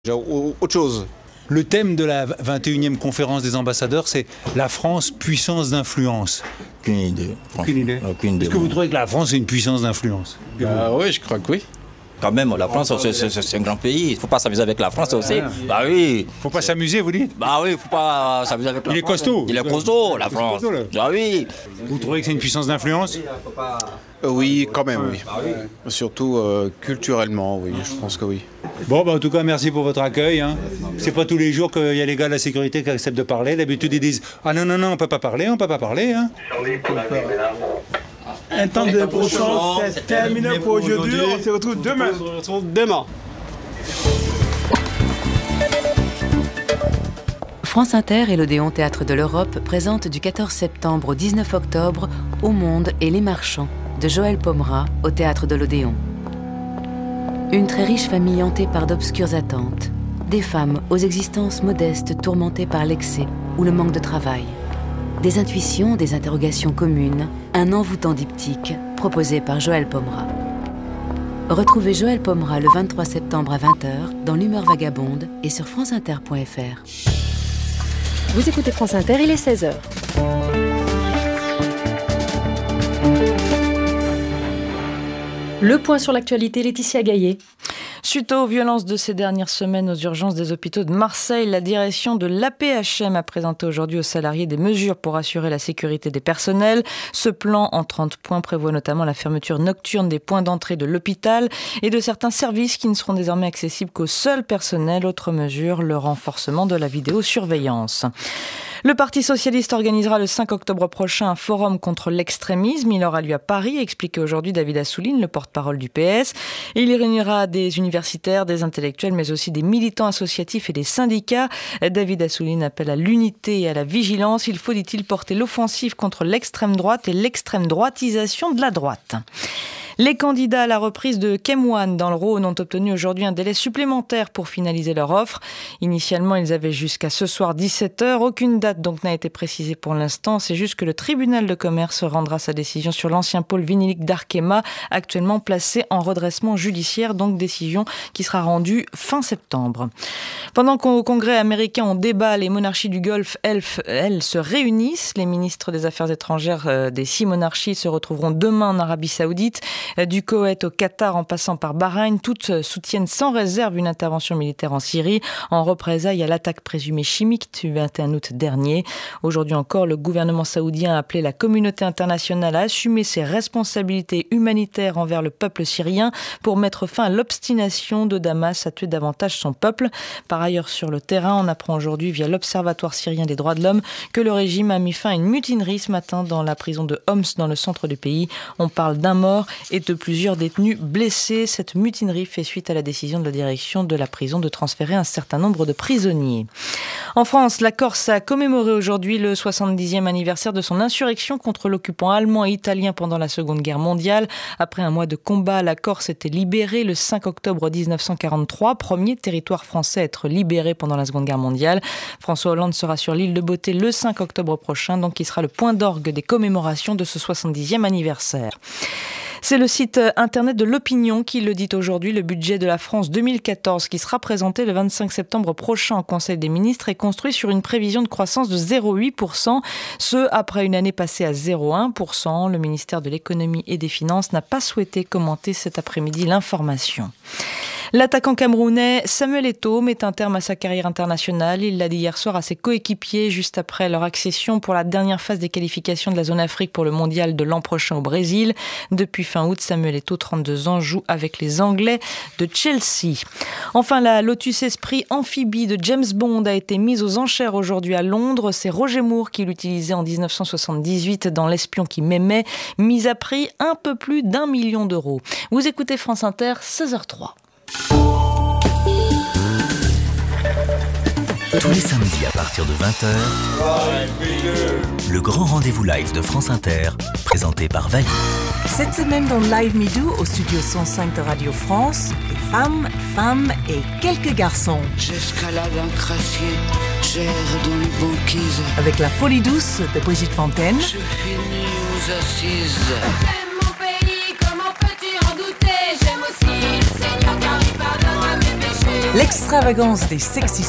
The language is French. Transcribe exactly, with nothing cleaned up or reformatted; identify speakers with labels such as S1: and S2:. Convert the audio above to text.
S1: Autre chose.
S2: Le thème de la vingt et unième conférence des ambassadeurs, c'est la France, puissance d'influence.
S3: Aucune idée.
S2: Aucune idée.
S3: Aucune idée.
S2: Est-ce que vous trouvez que la France est une puissance d'influence?
S1: Bah oui, je crois que oui.
S3: Quand même, la France, c'est, c'est, c'est un grand pays. Il ne faut pas s'amuser avec la France aussi. Bah oui.
S2: Faut pas s'amuser, vous dites?
S3: Bah oui, il ne faut pas s'amuser avec la
S2: Il est
S3: France.
S2: costaud.
S3: Il est costaud, la France.
S2: costaud, là.
S3: Ah oui.
S2: Vous trouvez que c'est une puissance d'influence?
S1: Euh, oui, quand même, oui. Surtout euh, culturellement, oui, je pense que oui.
S2: Bon, bah, en tout cas, merci pour votre accueil. Hein. C'est pas tous les jours qu'il y a les gars de la sécurité qui acceptent de parler. D'habitude, ils disent « Ah non, non, non, on peut pas parler, on peut pas parler. Hein. »
S4: Un temps de conscience, c'est terminé pour aujourd'hui. On se retrouve demain. On se retrouve demain.
S5: France Inter et l'Odéon Théâtre de l'Europe présentent du quatorze septembre au dix-neuf octobre Au Monde et les Marchands de Joël Pomera au Théâtre de l'Odéon. Une très riche famille hantée par d'obscures attentes. Des femmes aux existences modestes tourmentées par l'excès ou le manque de travail. Des intuitions, des interrogations communes, un envoûtant diptyque proposé par Joël Pomera. Retrouvez Joël Pomera le vingt-trois septembre à vingt heures dans l'Humeur Vagabonde et sur franceinter point f r.
S6: Vous écoutez France Inter, il est seize heures. Le point sur l'actualité, Laetitia Gaillet.
S7: Suite aux violences de ces dernières semaines aux urgences des hôpitaux de Marseille, la direction de l'A P H M a présenté aujourd'hui aux salariés des mesures pour assurer la sécurité des personnels. Ce plan en trente points prévoit notamment la fermeture nocturne des points d'entrée de l'hôpital et de certains services qui ne seront désormais accessibles qu'au seul personnel. Autre mesure, le renforcement de la vidéosurveillance. Le Parti socialiste organisera le cinq octobre prochain un forum contre l'extrémisme. Il aura lieu à Paris, a expliqué aujourd'hui David Assouline, le porte-parole du P S. Et il y réunira des universitaires, des intellectuels, mais aussi des militants associatifs et des syndicats. David Assouline appelle à l'unité et à la vigilance. Il faut, dit-il, porter l'offensive contre l'extrême droite et l'extrême droitisation de la droite. Les candidats à la reprise de Kem One dans le Rhône ont obtenu aujourd'hui un délai supplémentaire pour finaliser leur offre. Initialement, ils avaient jusqu'à ce soir dix-sept heures. Aucune date donc n'a été précisée pour l'instant. C'est juste que le tribunal de commerce rendra sa décision sur l'ancien pôle vinylique d'Arkema, actuellement placé en redressement judiciaire, donc décision qui sera rendue fin septembre. Pendant qu'au Congrès américain on débat, les monarchies du Golfe, elles, elles se réunissent. Les ministres des Affaires étrangères des six monarchies se retrouveront demain en Arabie Saoudite. Du Koweït au Qatar en passant par Bahreïn, toutes soutiennent sans réserve une intervention militaire en Syrie en représailles à l'attaque présumée chimique du vingt et un août dernier. Aujourd'hui encore, le gouvernement saoudien a appelé la communauté internationale à assumer ses responsabilités humanitaires envers le peuple syrien pour mettre fin à l'obstination de Damas à tuer davantage son peuple. Par ailleurs, sur le terrain, on apprend aujourd'hui via l'Observatoire syrien des droits de l'homme que le régime a mis fin à une mutinerie ce matin dans la prison de Homs dans le centre du pays. On parle d'un mort et de plusieurs détenus blessés. Cette mutinerie fait suite à la décision de la direction de la prison de transférer un certain nombre de prisonniers. En France, la Corse a commémoré aujourd'hui le soixante-dixième anniversaire de son insurrection contre l'occupant allemand et italien pendant la Seconde Guerre mondiale. Après un mois de combat, la Corse était libérée le cinq octobre dix-neuf cent quarante-trois, premier territoire français à être libéré pendant la Seconde Guerre mondiale. François Hollande sera sur l'île de Beauté le cinq octobre prochain, donc qui sera le point d'orgue des commémorations de ce soixante-dixième anniversaire. C'est le site internet de l'Opinion qui le dit aujourd'hui. Le budget de la France deux mille quatorze, qui sera présenté le vingt-cinq septembre prochain au Conseil des ministres, est construit sur une prévision de croissance de zéro virgule huit pour cent, ce après une année passée à zéro virgule un pour cent. Le ministère de l'Économie et des Finances n'a pas souhaité commenter cet après-midi l'information. L'attaquant camerounais Samuel Eto'o met un terme à sa carrière internationale. Il l'a dit hier soir à ses coéquipiers juste après leur accession pour la dernière phase des qualifications de la zone Afrique pour le mondial de l'an prochain au Brésil. Depuis fin août, Samuel Eto'o, trente-deux ans, joue avec les Anglais de Chelsea. Enfin, la Lotus Esprit amphibie de James Bond a été mise aux enchères aujourd'hui à Londres. C'est Roger Moore qui l'utilisait en dix-neuf cent soixante-dix-huit dans L'espion qui m'aimait, mise à prix un peu plus d'un million d'euros. Vous écoutez France Inter, seize heures zéro trois.
S8: Tous les samedis à partir de vingt heures, le grand rendez-vous live de France Inter, présenté par Vali.
S9: Cette semaine dans Live Me Do, au studio cent cinq de Radio France, les femmes, femmes et quelques garçons.
S10: J'escalade un crassier, j'erre dans les banquises.
S9: Avec la folie douce de Brigitte Fontaine.
S10: Je finis aux assises.
S11: J'aime mon pays, comment peux-tu en douter? J'aime aussi le Seigneur car il pardonne à mes péchés.
S9: L'extravagance des sexy